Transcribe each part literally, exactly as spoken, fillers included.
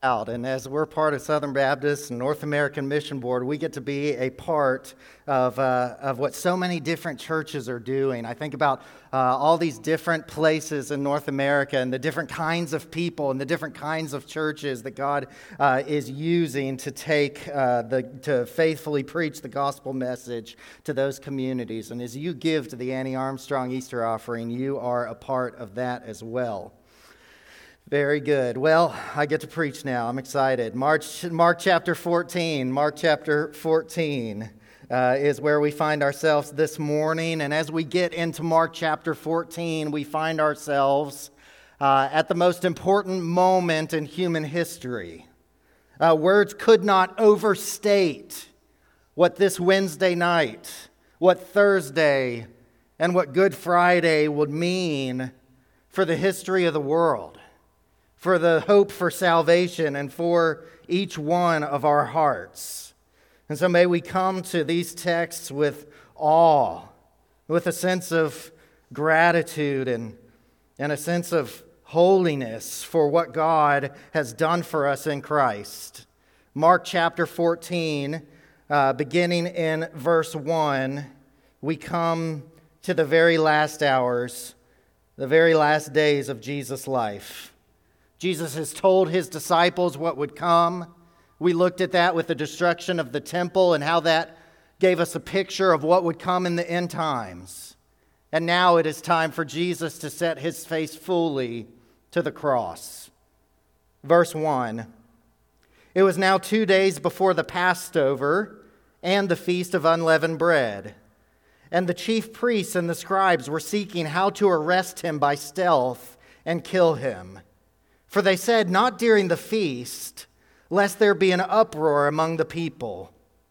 out. And as we're part of Southern Baptist and North American Mission Board, we get to be a part of uh, of what so many different churches are doing. I think about uh, all these different places in North America and the different kinds of people and the different kinds of churches that God uh, is using to take uh, the to faithfully preach the gospel message to those communities. And as you give to the Annie Armstrong Easter offering, you are a part of that as well. Very good. Well, I get to preach now. I'm excited. March, Mark chapter fourteen. Mark chapter fourteen uh, is where we find ourselves this morning. And as we get into Mark chapter fourteen, we find ourselves uh, at the most important moment in human history. Uh, words could not overstate what this Wednesday night, what Thursday, and what Good Friday would mean for the history of the world, for the hope for salvation, and for each one of our hearts. And so may we come to these texts with awe, with a sense of gratitude and, and a sense of holiness for what God has done for us in Christ. Mark chapter fourteen, uh, beginning in verse one, we come to the very last hours, the very last days of Jesus' life. Jesus has told his disciples what would come. We looked at that with the destruction of the temple and how that gave us a picture of what would come in the end times. And now it is time for Jesus to set his face fully to the cross. Verse one, it was now two days before the Passover and the Feast of Unleavened Bread. And the chief priests and the scribes were seeking how to arrest him by stealth and kill him. For they said, not during the feast, lest there be an uproar among the people.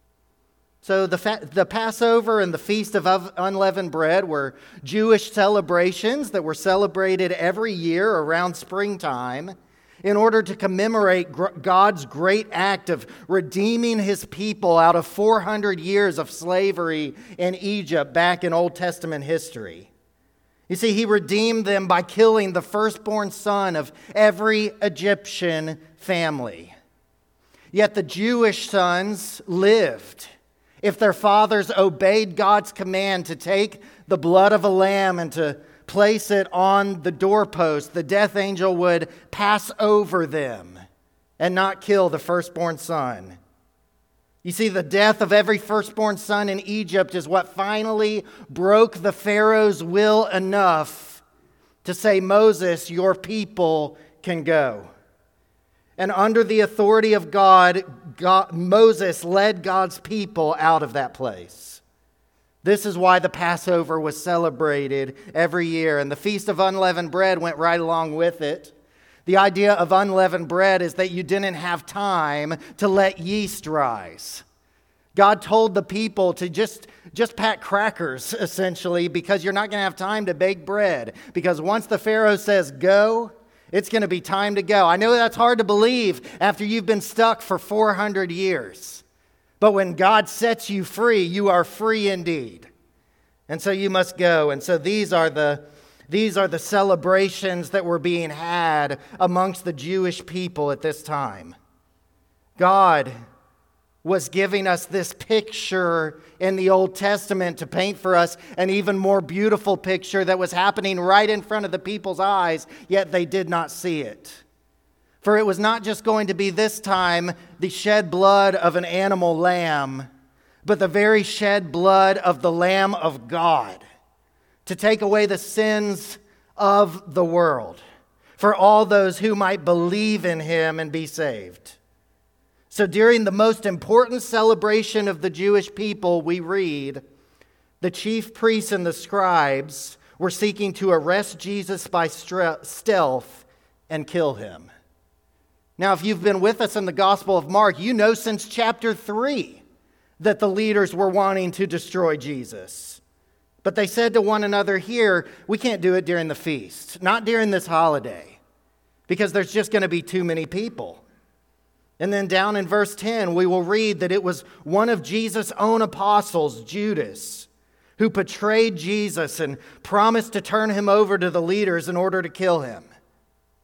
So the, fa- the Passover and the Feast of Unleavened Bread were Jewish celebrations that were celebrated every year around springtime in order to commemorate gr- God's great act of redeeming his people out of four hundred years of slavery in Egypt back in Old Testament history. You see, he redeemed them by killing the firstborn son of every Egyptian family. Yet the Jewish sons lived. If their fathers obeyed God's command to take the blood of a lamb and to place it on the doorpost, the death angel would pass over them and not kill the firstborn son. You see, the death of every firstborn son in Egypt is what finally broke the Pharaoh's will enough to say, Moses, your people can go. And under the authority of God, God, Moses led God's people out of that place. This is why the Passover was celebrated every year, and the Feast of Unleavened Bread went right along with it. The idea of unleavened bread is that you didn't have time to let yeast rise. God told the people to just, just pack crackers, essentially, because you're not going to have time to bake bread. Because once the Pharaoh says go, it's going to be time to go. I know that's hard to believe after you've been stuck for four hundred years. But when God sets you free, you are free indeed. And so you must go. And so these are the These are the celebrations that were being had amongst the Jewish people at this time. God was giving us this picture in the Old Testament to paint for us an even more beautiful picture that was happening right in front of the people's eyes, yet they did not see it. For it was not just going to be this time the shed blood of an animal lamb, but the very shed blood of the Lamb of God, to take away the sins of the world, for all those who might believe in him and be saved. So during the most important celebration of the Jewish people, we read, the chief priests and the scribes were seeking to arrest Jesus by stealth and kill him. Now, if you've been with us in the Gospel of Mark, you know since chapter three that the leaders were wanting to destroy Jesus. But they said to one another here, we can't do it during the feast, not during this holiday, because there's just going to be too many people. And then down in verse ten, we will read that it was one of Jesus' own apostles, Judas, who betrayed Jesus and promised to turn him over to the leaders in order to kill him.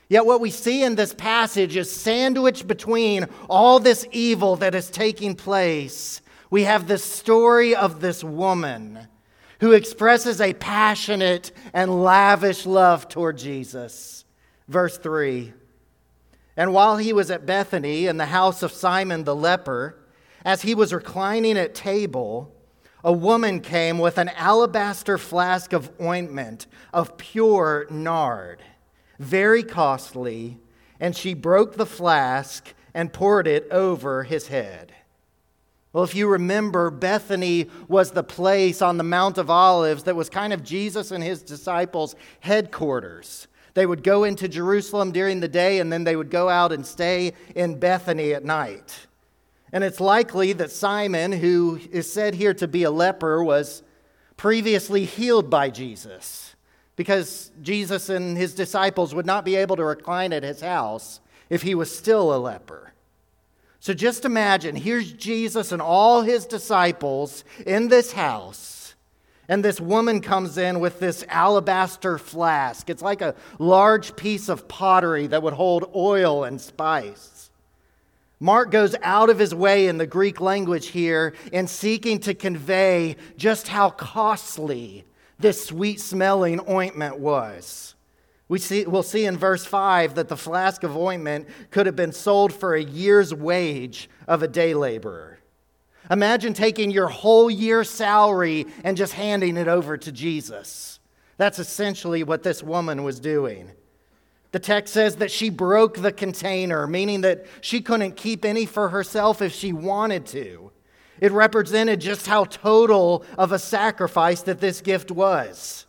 Yet what we see in this passage is sandwiched between all this evil that is taking place. We have this story of this woman who expresses a passionate and lavish love toward Jesus. Verse three, and while he was at Bethany in the house of Simon the leper, as he was reclining at table, a woman came with an alabaster flask of ointment of pure nard, very costly, and she broke the flask and poured it over his head. Well, if you remember, Bethany was the place on the Mount of Olives that was kind of Jesus and his disciples' headquarters. They would go into Jerusalem during the day, and then they would go out and stay in Bethany at night. And it's likely that Simon, who is said here to be a leper, was previously healed by Jesus, because Jesus and his disciples would not be able to recline at his house if he was still a leper. So just imagine, here's Jesus and all his disciples in this house, and this woman comes in with this alabaster flask. It's like a large piece of pottery that would hold oil and spice. Mark goes out of his way in the Greek language here in seeking to convey just how costly this sweet-smelling ointment was. We see, we'll see in verse five that the flask of ointment could have been sold for a year's wage of a day laborer. Imagine taking your whole year's salary and just handing it over to Jesus. That's essentially what this woman was doing. The text says that she broke the container, meaning that she couldn't keep any for herself if she wanted to. It represented just how total of a sacrifice that this gift was.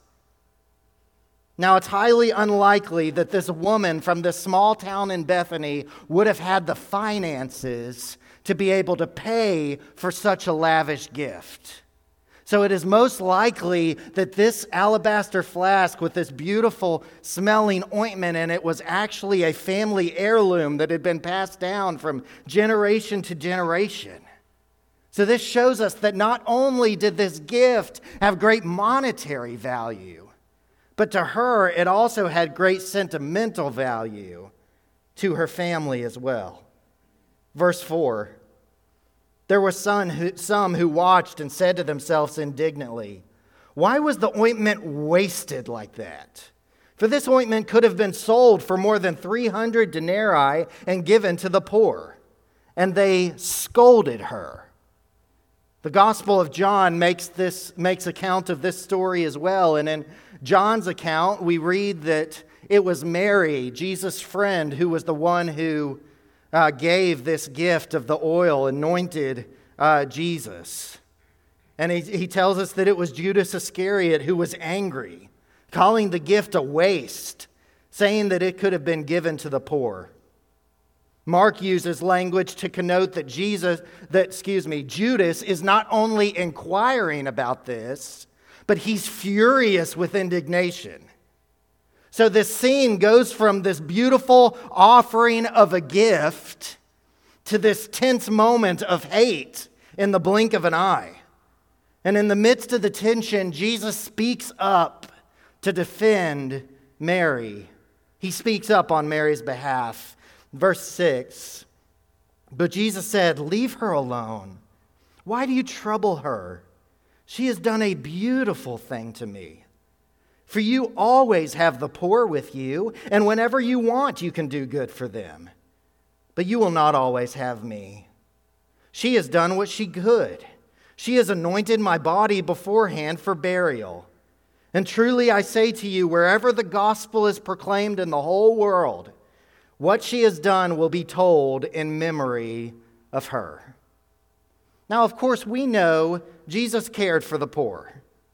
Now, it's highly unlikely that this woman from this small town in Bethany would have had the finances to be able to pay for such a lavish gift. So it is most likely that this alabaster flask with this beautiful smelling ointment in it was actually a family heirloom that had been passed down from generation to generation. So this shows us that not only did this gift have great monetary value, but to her it also had great sentimental value to her family as well. Verse four, there were some who, some who watched and said to themselves indignantly, why was the ointment wasted like that? For this ointment could have been sold for more than three hundred denarii and given to the poor. And they scolded her. The Gospel of John makes this makes account of this story as well. And in John's account, we read that it was Mary, Jesus' friend, who was the one who uh, gave this gift of the oil, anointed uh, Jesus. And he, he tells us that it was Judas Iscariot who was angry, calling the gift a waste, saying that it could have been given to the poor. Mark uses language to connote that Jesus, that, excuse me, Judas is not only inquiring about this, but he's furious with indignation. So this scene goes from this beautiful offering of a gift to this tense moment of hate in the blink of an eye. And in the midst of the tension, Jesus speaks up to defend Mary. He speaks up on Mary's behalf. Verse six, but Jesus said, leave her alone. Why do you trouble her? She has done a beautiful thing to me. For you always have the poor with you, and whenever you want, you can do good for them. But you will not always have me. She has done what she could. She has anointed my body beforehand for burial. And truly I say to you, wherever the gospel is proclaimed in the whole world, what she has done will be told in memory of her. Now, of course, we know Jesus cared for the poor.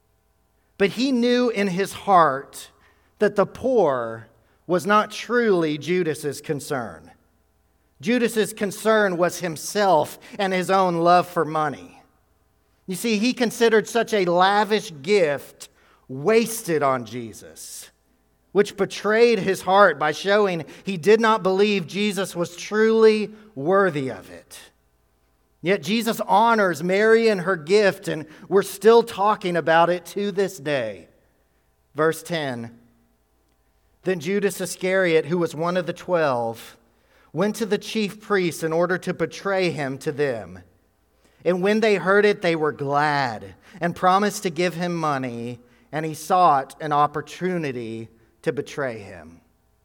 But he knew in his heart that the poor was not truly Judas's concern. Judas's concern was himself and his own love for money. You see, he considered such a lavish gift wasted on Jesus, which betrayed his heart by showing he did not believe Jesus was truly worthy of it. Yet Jesus honors Mary and her gift, and we're still talking about it to this day. Verse ten, Then Judas Iscariot, who was one of the twelve, went to the chief priests in order to betray him to them. And when they heard it, they were glad and promised to give him money, and he sought an opportunity to betray him.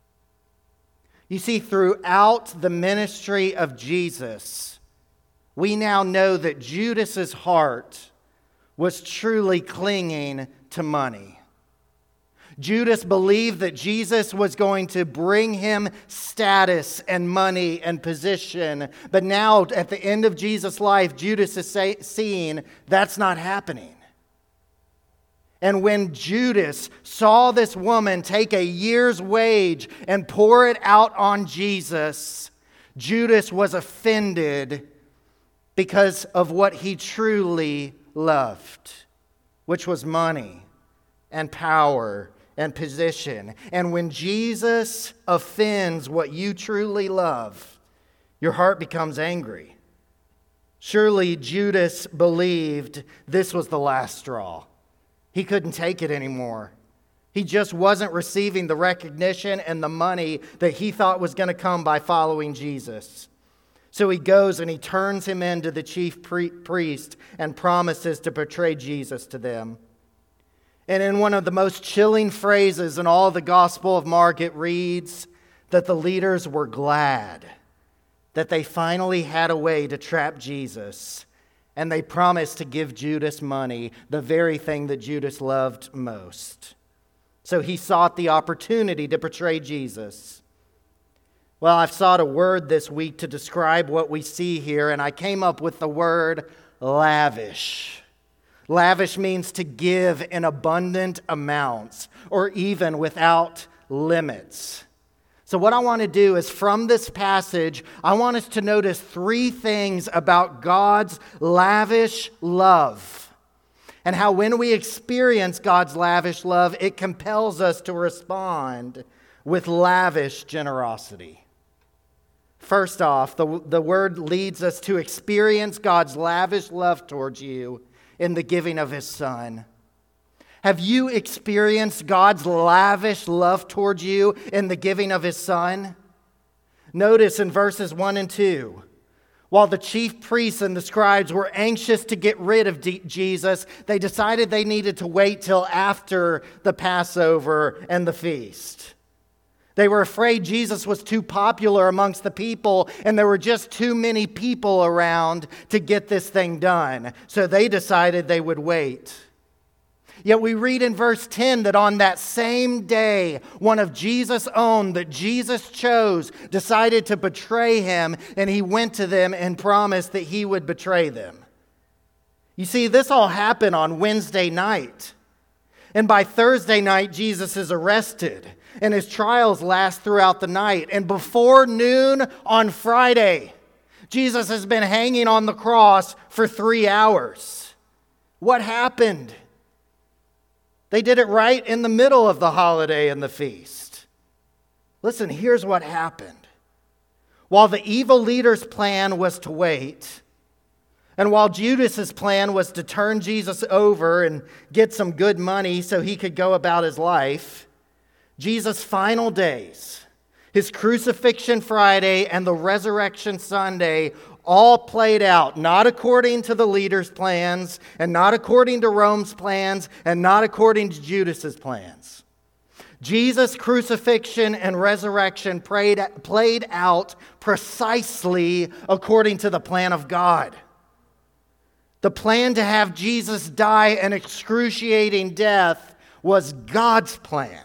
You see, throughout the ministry of Jesus, we now know that Judas's heart was truly clinging to money. Judas believed that Jesus was going to bring him status and money and position. But now, at the end of Jesus' life, Judas is say, seeing that's not happening. And when Judas saw this woman take a year's wage and pour it out on Jesus, Judas was offended because of what he truly loved, which was money and power and position. And when Jesus offends what you truly love, your heart becomes angry. Surely Judas believed this was the last straw. He couldn't take it anymore. He just wasn't receiving the recognition and the money that he thought was going to come by following Jesus. So he goes and he turns him into the chief priest and promises to betray Jesus to them. And in one of the most chilling phrases in all the Gospel of Mark, it reads that the leaders were glad that they finally had a way to trap Jesus. And they promised to give Judas money, the very thing that Judas loved most. So he sought the opportunity to betray Jesus. Well, I've sought a word this week to describe what we see here, and I came up with the word lavish. Lavish means to give in abundant amounts, or even without limits. So what I want to do is, from this passage, I want us to notice three things about God's lavish love, and how when we experience God's lavish love, it compels us to respond with lavish generosity. First off, the, the word leads us to experience God's lavish love towards you in the giving of His Son. Have you experienced God's lavish love towards you in the giving of His Son? Notice in verses one and two, while the chief priests and the scribes were anxious to get rid of D- Jesus, they decided they needed to wait till after the Passover and the feast. They were afraid Jesus was too popular amongst the people, and there were just too many people around to get this thing done. So they decided they would wait. Yet we read in verse ten that on that same day, one of Jesus' own that Jesus chose decided to betray him, and he went to them and promised that he would betray them. You see, this all happened on Wednesday night. And by Thursday night, Jesus is arrested, and his trials last throughout the night. And before noon on Friday, Jesus has been hanging on the cross for three hours. What happened? They did it right in the middle of the holiday and the feast. Listen, here's what happened. While the evil leader's plan was to wait, and while Judas's plan was to turn Jesus over and get some good money so he could go about his life, Jesus' final days, his crucifixion Friday and the resurrection Sunday, all played out not according to the leaders' plans, and not according to Rome's plans, and not according to Judas's plans. Jesus' crucifixion and resurrection played, played out precisely according to the plan of God. The plan to have Jesus die an excruciating death was God's plan.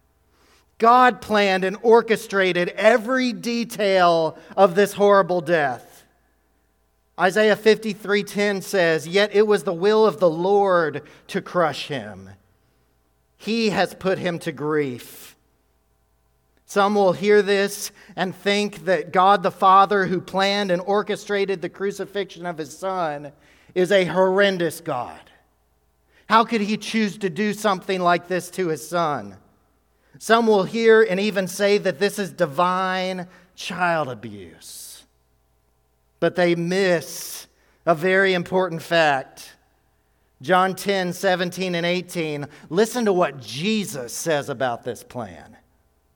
God planned and orchestrated every detail of this horrible death. Isaiah fifty-three ten says, "Yet it was the will of the Lord to crush him. He has put him to grief." Some will hear this and think that God the Father, who planned and orchestrated the crucifixion of his Son, is a horrendous God. How could he choose to do something like this to his Son? Some will hear and even say that this is divine child abuse. But they miss a very important fact. John ten, seventeen, and eighteen. Listen to what Jesus says about this plan.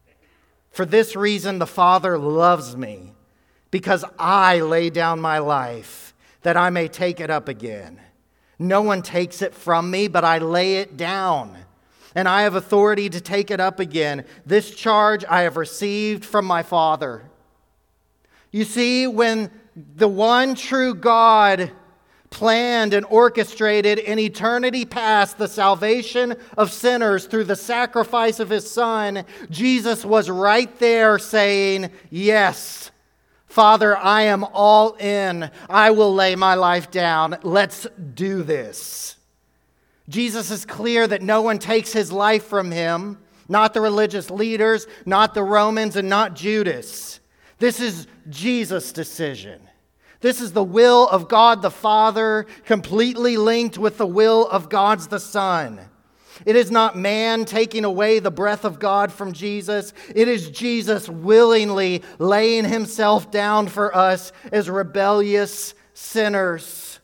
For this reason, the Father loves me, because I lay down my life, that I may take it up again. No one takes it from me, but I lay it down, and I have authority to take it up again. This charge I have received from my Father. You see, when the one true God planned and orchestrated in eternity past the salvation of sinners through the sacrifice of his Son, Jesus was right there saying, yes, Father, I am all in. I will lay my life down. Let's do this. Jesus is clear that no one takes his life from him, not the religious leaders, not the Romans, and not Judas. This is Jesus' decision. This is the will of God the Father, completely linked with the will of God the Son. It is not man taking away the breath of God from Jesus. It is Jesus willingly laying himself down for us as rebellious sinners.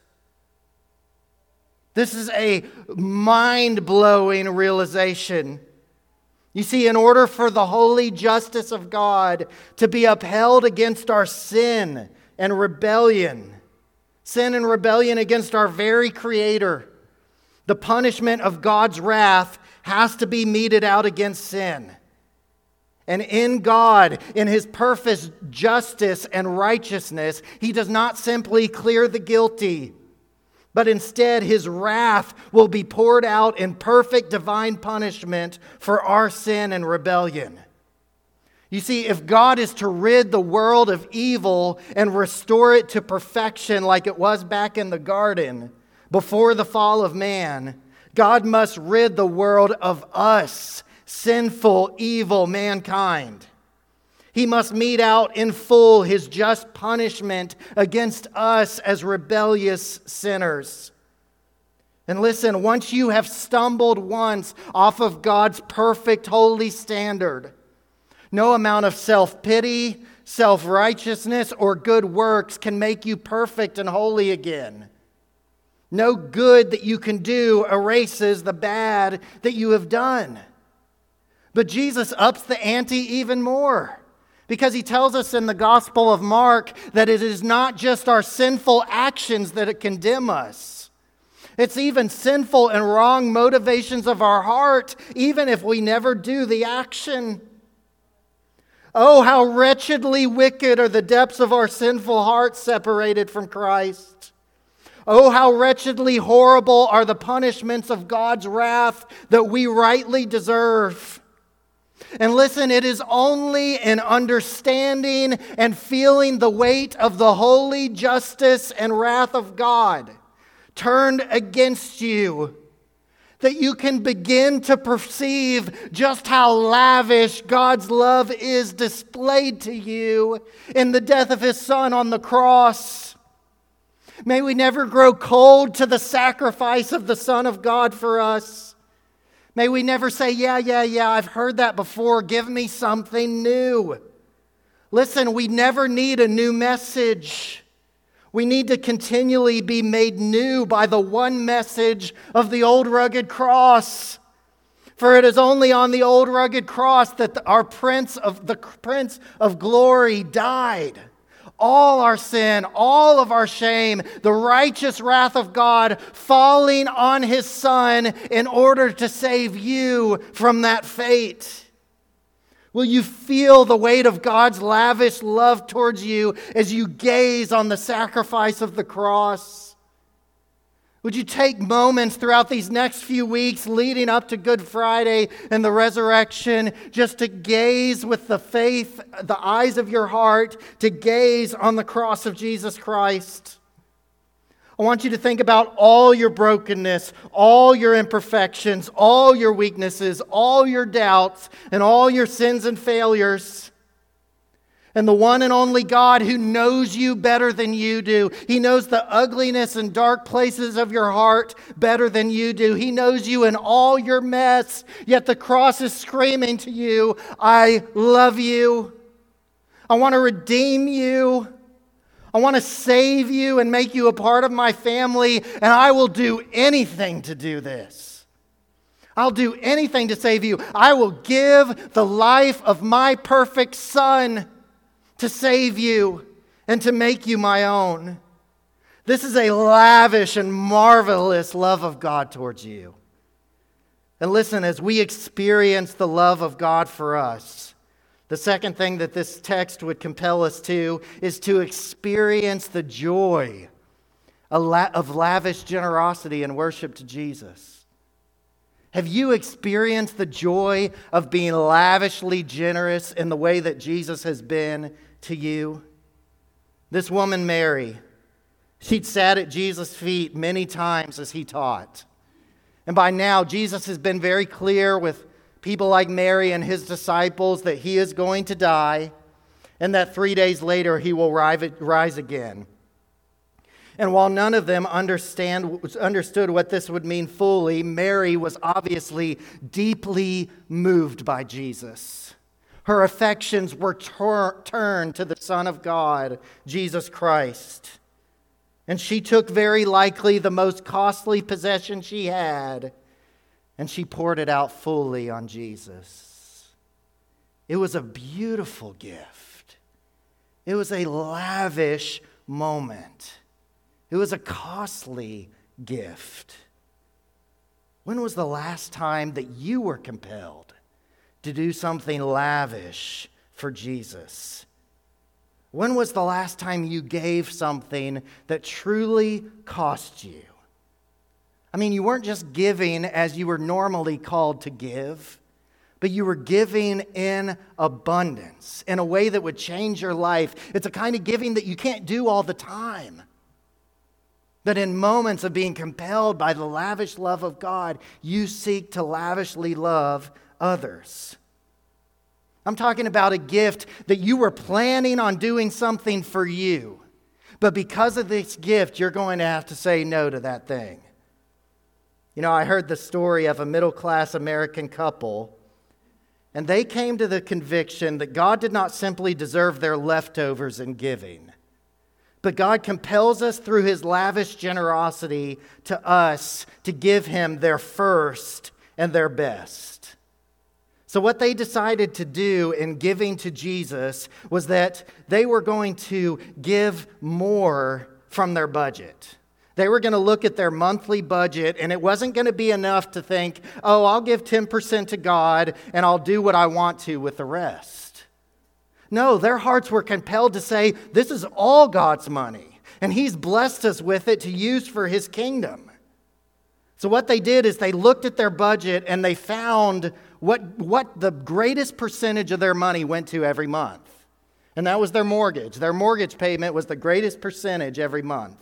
This is a mind-blowing realization. You see, in order for the holy justice of God to be upheld against our sin and rebellion, sin and rebellion against our very Creator, the punishment of God's wrath has to be meted out against sin. And in God, in His perfect justice and righteousness, He does not simply clear the guilty, but instead His wrath will be poured out in perfect divine punishment for our sin and rebellion. You see, if God is to rid the world of evil and restore it to perfection like it was back in the garden before the fall of man, God must rid the world of us, sinful, evil mankind. He must mete out in full His just punishment against us as rebellious sinners. And listen, once you have stumbled once off of God's perfect holy standard, no amount of self-pity, self-righteousness, or good works can make you perfect and holy again. No good that you can do erases the bad that you have done. But Jesus ups the ante even more, because He tells us in the Gospel of Mark that it is not just our sinful actions that condemn us. It's even sinful and wrong motivations of our heart, even if we never do the action. Oh, how wretchedly wicked are the depths of our sinful hearts separated from Christ. Oh, how wretchedly horrible are the punishments of God's wrath that we rightly deserve. And listen, it is only in understanding and feeling the weight of the holy justice and wrath of God turned against you that you can begin to perceive just how lavish God's love is displayed to you in the death of His Son on the cross. May we never grow cold to the sacrifice of the Son of God for us. May we never say, yeah, yeah, yeah, I've heard that before. Give me something new. Listen, we never need a new message. We need to continually be made new by the one message of the old rugged cross. For it is only on the old rugged cross that our Prince of the Prince of Glory died. All our sin, all of our shame, the righteous wrath of God falling on His Son in order to save you from that fate. Will you feel the weight of God's lavish love towards you as you gaze on the sacrifice of the cross? Would you take moments throughout these next few weeks leading up to Good Friday and the resurrection just to gaze with the faith, the eyes of your heart, to gaze on the cross of Jesus Christ? I want you to think about all your brokenness, all your imperfections, all your weaknesses, all your doubts, and all your sins and failures. And the one and only God who knows you better than you do. He knows the ugliness and dark places of your heart better than you do. He knows you in all your mess, yet the cross is screaming to you, I love you. I want to redeem you. I want to save you and make you a part of my family, and I will do anything to do this. I'll do anything to save you. I will give the life of my perfect Son to save you and to make you my own. This is a lavish and marvelous love of God towards you. And listen, as we experience the love of God for us, the second thing that this text would compel us to is to experience the joy of lavish generosity and worship to Jesus. Have you experienced the joy of being lavishly generous in the way that Jesus has been to you? This woman, Mary, she'd sat at Jesus' feet many times as he taught. And by now, Jesus has been very clear with people like Mary and his disciples that he is going to die and that three days later he will rise again. And while none of them understand, understood what this would mean fully, Mary was obviously deeply moved by Jesus. Her affections were tur- turned to the Son of God, Jesus Christ. And she took very likely the most costly possession she had, and she poured it out fully on Jesus. It was a beautiful gift. It was a lavish moment. It was a costly gift. When was the last time that you were compelled to do something lavish for Jesus? When was the last time you gave something that truly cost you? I mean, you weren't just giving as you were normally called to give, but you were giving in abundance, in a way that would change your life. It's a kind of giving that you can't do all the time. But in moments of being compelled by the lavish love of God, you seek to lavishly love others. I'm talking about a gift that you were planning on doing something for you. But because of this gift, you're going to have to say no to that thing. You know, I heard the story of a middle-class American couple, and they came to the conviction that God did not simply deserve their leftovers in giving, but God compels us through his lavish generosity to us to give him their first and their best. So what they decided to do in giving to Jesus was that they were going to give more from their budget. They were going to look at their monthly budget, and it wasn't going to be enough to think, oh, I'll give ten percent to God, and I'll do what I want to with the rest. No, their hearts were compelled to say, this is all God's money, and he's blessed us with it to use for his kingdom. So what they did is they looked at their budget, and they found what, what the greatest percentage of their money went to every month. And that was their mortgage. Their mortgage payment was the greatest percentage every month.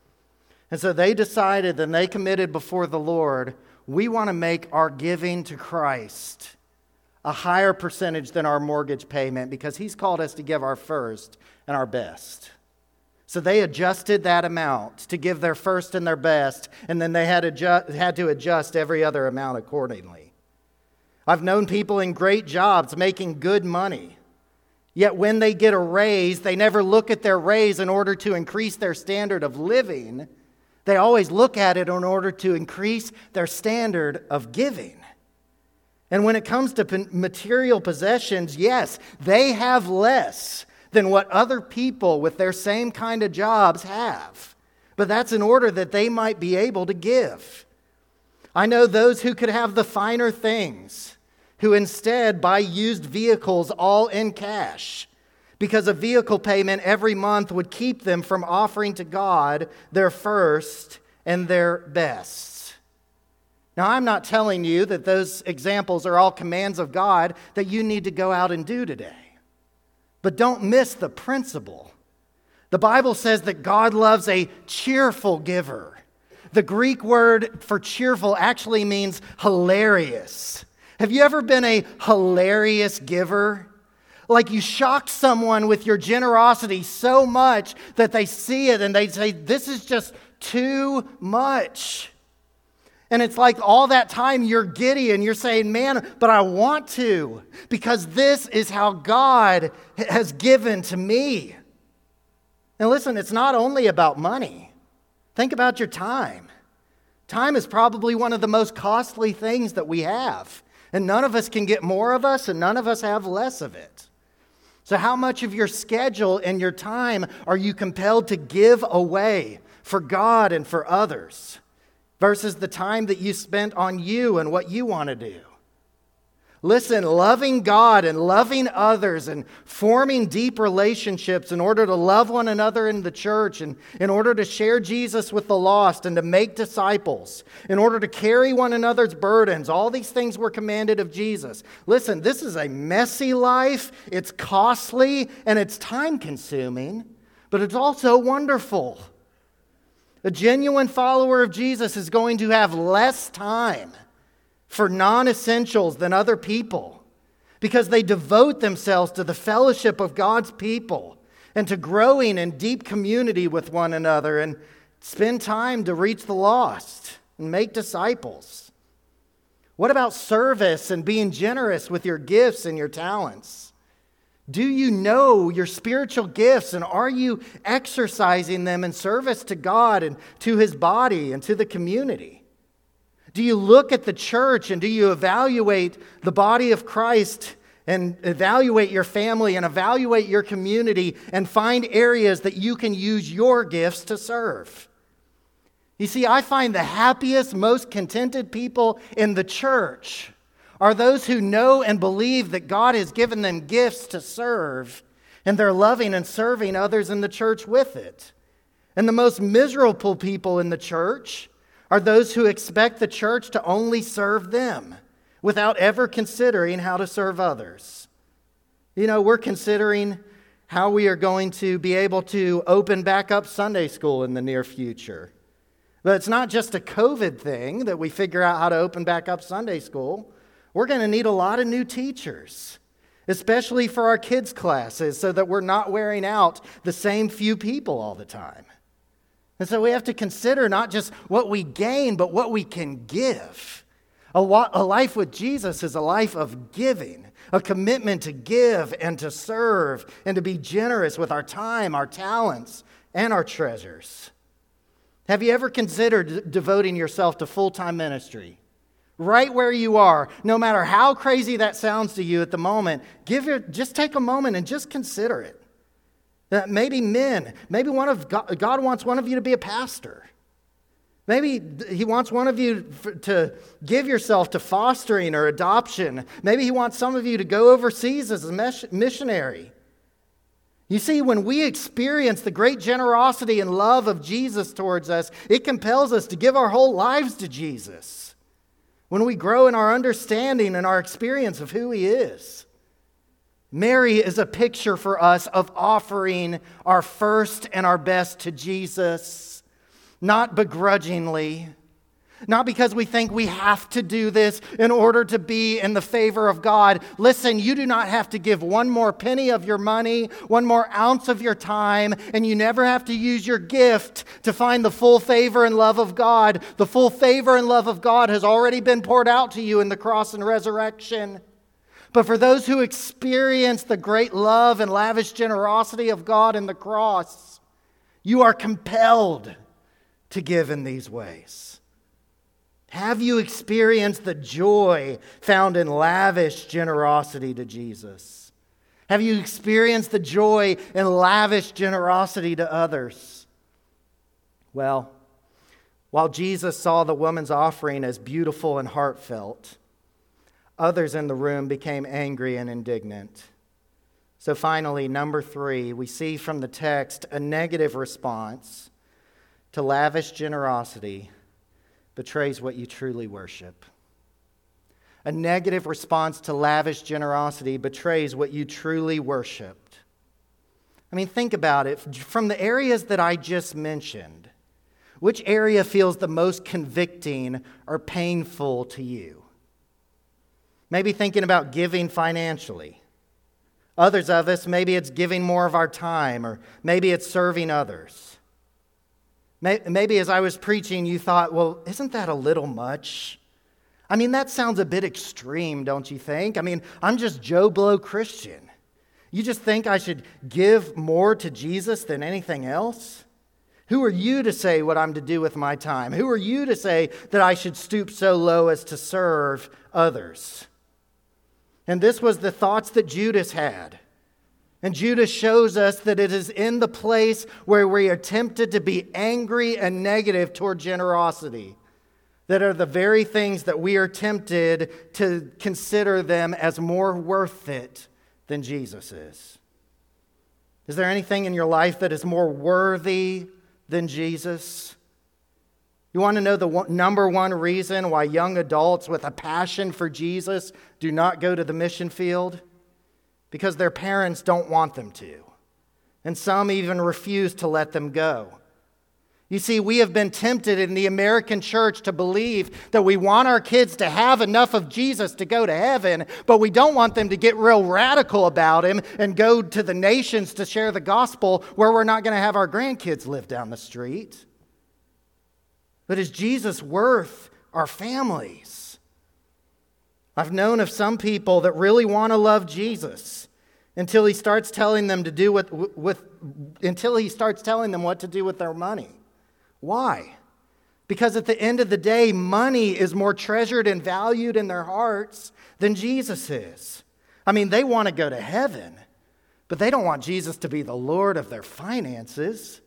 And so they decided and they committed before the Lord, we want to make our giving to Christ a higher percentage than our mortgage payment because he's called us to give our first and our best. So they adjusted that amount to give their first and their best, and then they had, adjust, had to adjust every other amount accordingly. I've known people in great jobs making good money, yet when they get a raise, they never look at their raise in order to increase their standard of living. They always look at it in order to increase their standard of giving. And when it comes to material possessions, yes, they have less than what other people with their same kind of jobs have. But that's in order that they might be able to give. I know those who could have the finer things, who instead buy used vehicles all in cash, because a vehicle payment every month would keep them from offering to God their first and their best. Now, I'm not telling you that those examples are all commands of God that you need to go out and do today. But don't miss the principle. The Bible says that God loves a cheerful giver. The Greek word for cheerful actually means hilarious. Have you ever been a hilarious giver? Like you shocked someone with your generosity so much that they see it and they say, this is just too much. And it's like all that time you're giddy and you're saying, man, but I want to, because this is how God has given to me. And listen, it's not only about money. Think about your time. Time is probably one of the most costly things that we have. And none of us can get more of us, and none of us have less of it. So how much of your schedule and your time are you compelled to give away for God and for others versus the time that you spent on you and what you want to do? Listen, loving God and loving others and forming deep relationships in order to love one another in the church and in order to share Jesus with the lost and to make disciples, in order to carry one another's burdens, all these things were commanded of Jesus. Listen, this is a messy life, it's costly, and it's time-consuming, but it's also wonderful. A genuine follower of Jesus is going to have less time for non-essentials than other people because they devote themselves to the fellowship of God's people and to growing in deep community with one another and spend time to reach the lost and make disciples. What about service and being generous with your gifts and your talents? Do you know your spiritual gifts, and are you exercising them in service to God and to His body and to the community? Do you look at the church and do you evaluate the body of Christ and evaluate your family and evaluate your community and find areas that you can use your gifts to serve? You see, I find the happiest, most contented people in the church are those who know and believe that God has given them gifts to serve, and they're loving and serving others in the church with it. And the most miserable people in the church are those who expect the church to only serve them without ever considering how to serve others. You know, we're considering how we are going to be able to open back up Sunday school in the near future. But it's not just a COVID thing that we figure out how to open back up Sunday school. We're going to need a lot of new teachers, especially for our kids' classes, so that we're not wearing out the same few people all the time. And so we have to consider not just what we gain, but what we can give. A, wa- a life with Jesus is a life of giving, a commitment to give and to serve and to be generous with our time, our talents, and our treasures. Have you ever considered d- devoting yourself to full-time ministry? Right where you are, no matter how crazy that sounds to you at the moment, give your, just take a moment and just consider it. Uh, maybe men, maybe one of God, God wants one of you to be a pastor. Maybe He wants one of you to give yourself to fostering or adoption. Maybe He wants some of you to go overseas as a missionary. You see, when we experience the great generosity and love of Jesus towards us, it compels us to give our whole lives to Jesus. When we grow in our understanding and our experience of who He is. Mary is a picture for us of offering our first and our best to Jesus, not begrudgingly, not because we think we have to do this in order to be in the favor of God. Listen, you do not have to give one more penny of your money, one more ounce of your time, and you never have to use your gift to find the full favor and love of God. The full favor and love of God has already been poured out to you in the cross and resurrection. But for those who experience the great love and lavish generosity of God in the cross, you are compelled to give in these ways. Have you experienced the joy found in lavish generosity to Jesus? Have you experienced the joy in lavish generosity to others? Well, while Jesus saw the woman's offering as beautiful and heartfelt, others in the room became angry and indignant. So finally, number three, we see from the text a negative response to lavish generosity betrays what you truly worship. A negative response to lavish generosity betrays what you truly worshiped. I mean, think about it. From the areas that I just mentioned, which area feels the most convicting or painful to you? Maybe thinking about giving financially. Others of us, maybe it's giving more of our time, or maybe it's serving others. Maybe as I was preaching, you thought, well, isn't that a little much? I mean, that sounds a bit extreme, don't you think? I mean, I'm just Joe Blow Christian. You just think I should give more to Jesus than anything else? Who are you to say what I'm to do with my time? Who are you to say that I should stoop so low as to serve others? And this was the thoughts that Judas had. And Judas shows us that it is in the place where we are tempted to be angry and negative toward generosity that are the very things that we are tempted to consider them as more worth it than Jesus is. Is there anything in your life that is more worthy than Jesus? You want to know the one, number one reason why young adults with a passion for Jesus do not go to the mission field? Because their parents don't want them to. And some even refuse to let them go. You see, we have been tempted in the American church to believe that we want our kids to have enough of Jesus to go to heaven, but we don't want them to get real radical about him and go to the nations to share the gospel where we're not going to have our grandkids live down the street. But is Jesus worth our families? I've known of some people that really want to love Jesus until he starts telling them to do what with until he starts telling them what to do with their money. Why? Because at the end of the day, money is more treasured and valued in their hearts than Jesus is. I mean, they want to go to heaven, but they don't want Jesus to be the Lord of their finances.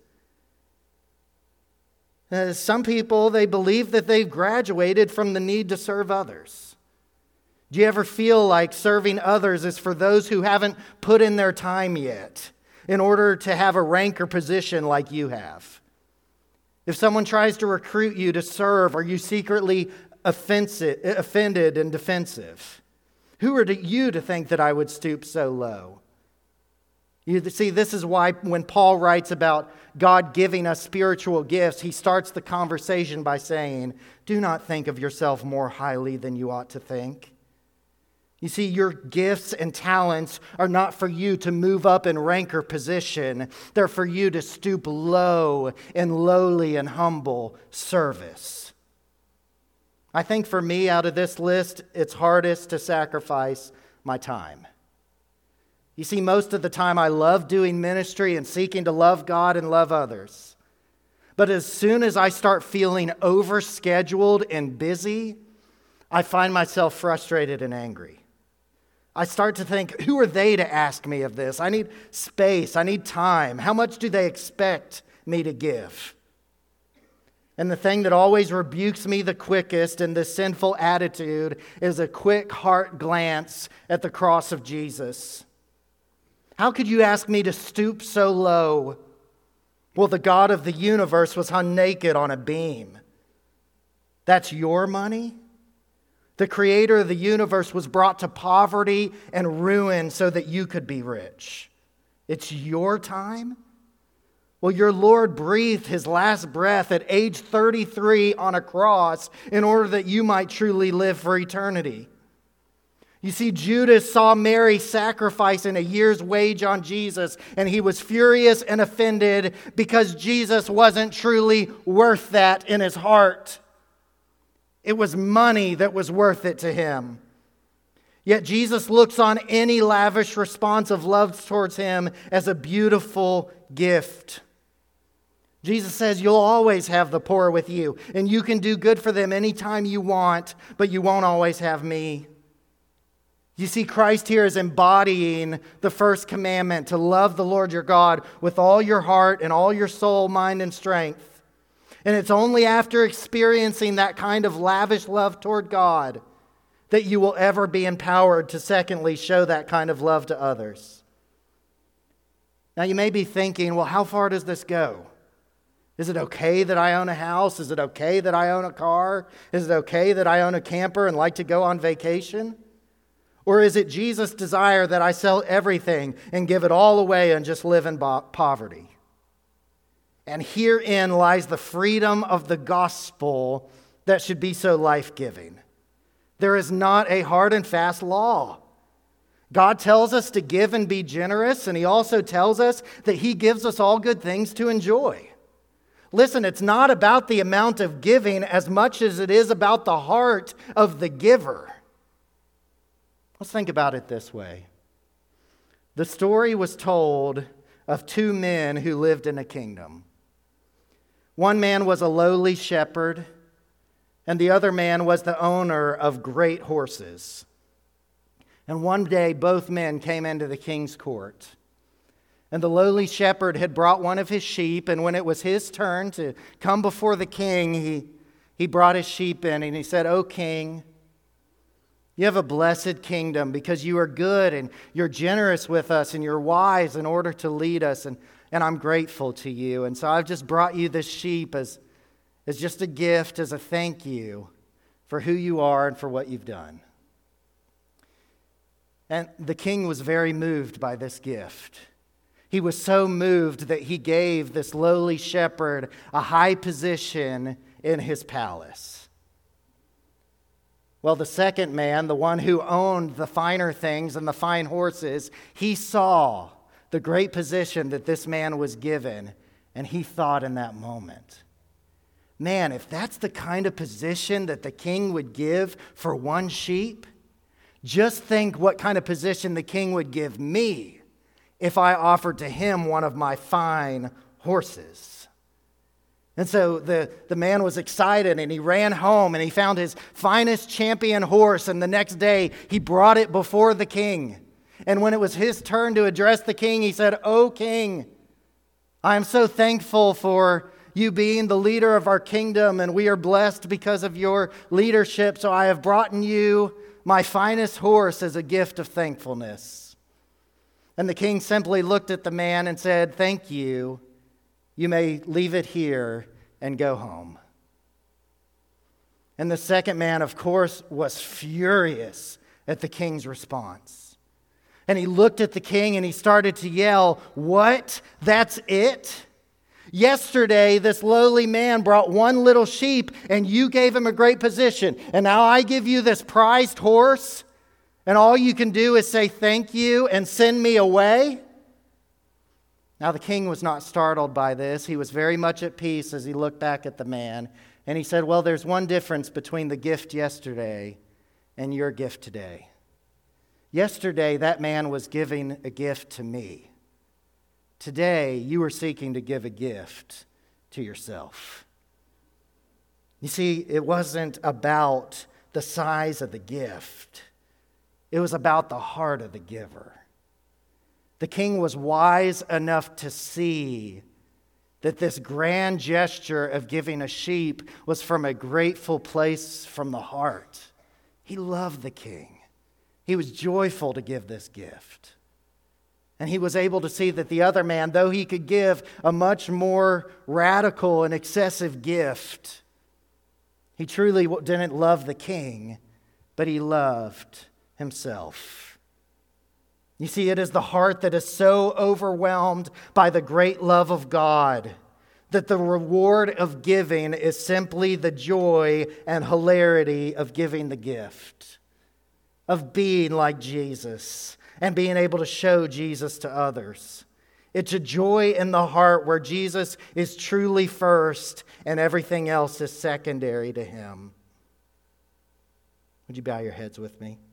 Uh, some people, they believe that they've graduated from the need to serve others. Do you ever feel like serving others is for those who haven't put in their time yet in order to have a rank or position like you have? If someone tries to recruit you to serve, are you secretly offensive, offended and defensive? Who are you to think that I would stoop so low? You see, this is why when Paul writes about God giving us spiritual gifts, he starts the conversation by saying, do not think of yourself more highly than you ought to think. You see, your gifts and talents are not for you to move up in rank or position. They're for you to stoop low in lowly and humble service. I think for me, out of this list, it's hardest to sacrifice my time. You see, most of the time I love doing ministry and seeking to love God and love others. But as soon as I start feeling overscheduled and busy, I find myself frustrated and angry. I start to think, who are they to ask me of this? I need space. I need time. How much do they expect me to give? And the thing that always rebukes me the quickest in this sinful attitude is a quick heart glance at the cross of Jesus. How could you ask me to stoop so low? Well, the God of the universe was hung naked on a beam. That's your money? The creator of the universe was brought to poverty and ruin so that you could be rich. It's your time? Well, your Lord breathed his last breath at age thirty-three on a cross in order that you might truly live for eternity. You see, Judas saw Mary sacrificing a year's wage on Jesus, and he was furious and offended because Jesus wasn't truly worth that in his heart. It was money that was worth it to him. Yet Jesus looks on any lavish response of love towards him as a beautiful gift. Jesus says you'll always have the poor with you, and you can do good for them anytime you want, but you won't always have me. You see, Christ here is embodying the first commandment to love the Lord your God with all your heart and all your soul, mind, and strength. And it's only after experiencing that kind of lavish love toward God that you will ever be empowered to, secondly, show that kind of love to others. Now, you may be thinking, well, how far does this go? Is it okay that I own a house? Is it okay that I own a car? Is it okay that I own a camper and like to go on vacation? Or is it Jesus' desire that I sell everything and give it all away and just live in bo- poverty? And herein lies the freedom of the gospel that should be so life-giving. There is not a hard and fast law. God tells us to give and be generous, and he also tells us that he gives us all good things to enjoy. Listen, it's not about the amount of giving as much as it is about the heart of the giver. Let's think about it this way. The story was told of two men who lived in a kingdom. One man was a lowly shepherd, and the other man was the owner of great horses. And one day both men came into the king's court. And the lowly shepherd had brought one of his sheep, and when it was his turn to come before the king, he, he brought his sheep in, and he said, "O king, you have a blessed kingdom because you are good, and you're generous with us, and you're wise in order to lead us, and, and I'm grateful to you. And so I've just brought you this sheep as, as just a gift, as a thank you for who you are and for what you've done." And the king was very moved by this gift. He was so moved that he gave this lowly shepherd a high position in his palace. Well, the second man, the one who owned the finer things and the fine horses, he saw the great position that this man was given, and he thought in that moment, man, if that's the kind of position that the king would give for one sheep, just think what kind of position the king would give me if I offered to him one of my fine horses. And so the, the man was excited, and he ran home, and he found his finest champion horse, and the next day he brought it before the king. And when it was his turn to address the king, he said, "O king, I am so thankful for you being the leader of our kingdom, and we are blessed because of your leadership, so I have brought you my finest horse as a gift of thankfulness." And the king simply looked at the man and said, "Thank you. You may leave it here and go home." And the second man, of course, was furious at the king's response. And he looked at the king and he started to yell, "What? That's it? Yesterday, this lowly man brought one little sheep and you gave him a great position. And now I give you this prized horse? And all you can do is say thank you and send me away?" Now the king was not startled by this. He was very much at peace as he looked back at the man. And he said, "Well, there's one difference between the gift yesterday and your gift today. Yesterday, that man was giving a gift to me. Today, you are seeking to give a gift to yourself." You see, it wasn't about the size of the gift. It was about the heart of the giver. The king was wise enough to see that this grand gesture of giving a sheep was from a grateful place from the heart. He loved the king. He was joyful to give this gift. And he was able to see that the other man, though he could give a much more radical and excessive gift, he truly didn't love the king, but he loved himself. You see, it is the heart that is so overwhelmed by the great love of God that the reward of giving is simply the joy and hilarity of giving the gift, of being like Jesus and being able to show Jesus to others. It's a joy in the heart where Jesus is truly first and everything else is secondary to him. Would you bow your heads with me?